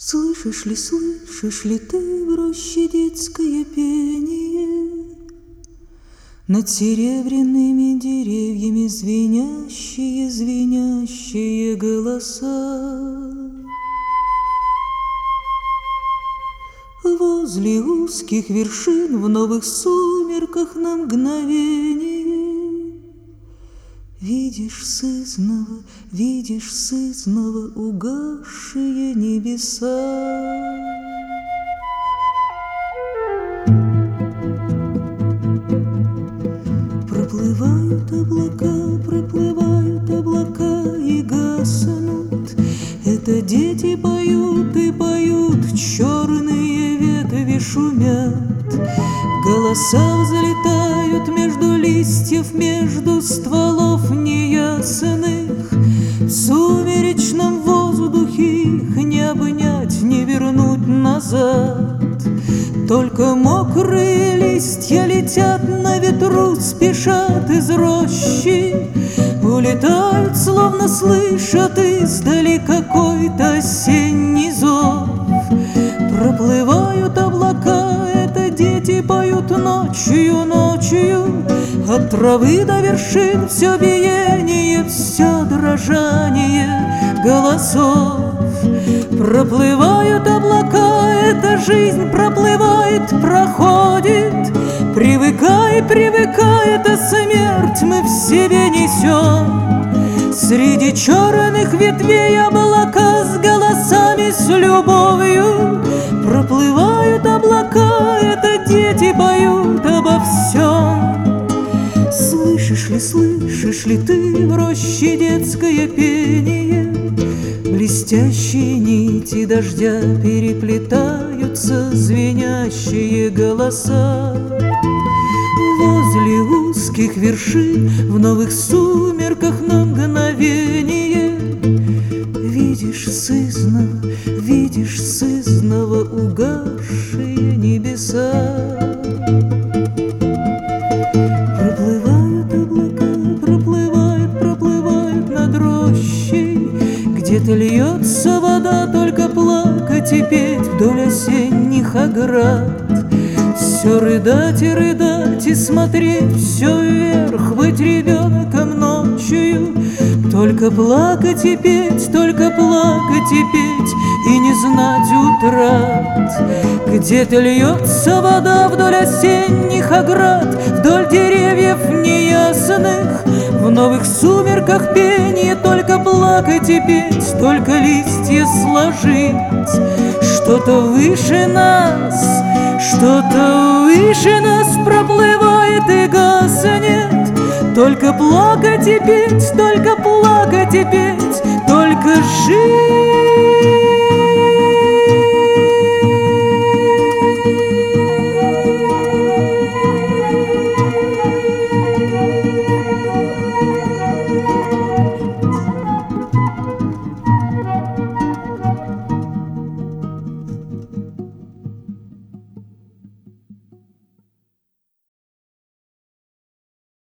Слышишь ли ты в роще детское пение? Над серебряными деревьями звенящие голоса. Возле узких вершин в новых сумерках на мгновение Видишь сызнова угасшие небеса. Проплывают облака и гаснут. Это дети поют и поют, черные ветви шумят. Голоса взлетают между листьев, между стволов неясных. В сумеречном воздухе их не обнять, не вернуть назад. Только мокрые листья летят на ветру, спешат из рощи. Улетают, словно слышат издали какой-то осенний зов. Проплывают облака, это дети поют ночью. От травы до вершин все биение, все дрожание голосов. Проплывают облака, эта жизнь проплывает, проходит. Привыкай, это смерть мы в себе несем. Среди черных ветвей облака с голосами, с любовью. Проплывают облака, это дети поют обо всем. Слышишь ли ты в роще детское пение? Блестящие нити дождя переплетаются, звенящие голоса. Возле узких вершин в новых сумерках на мгновение Видишь сызнова угасшие небеса. Проплывают над рощей. Где-то льется вода, только плакать и петь вдоль осенних оград. Все рыдать и смотреть все вверх, быть ребенком ночью. Только плакать и петь, и не знать утрат. Где-то льется вода вдоль осенних оград, вдоль деревьев неясных. В новых сумерках пение, только плакать и петь, только листья сложить. Что-то выше нас проплывает и гаснет. Только плакать и петь, только жить.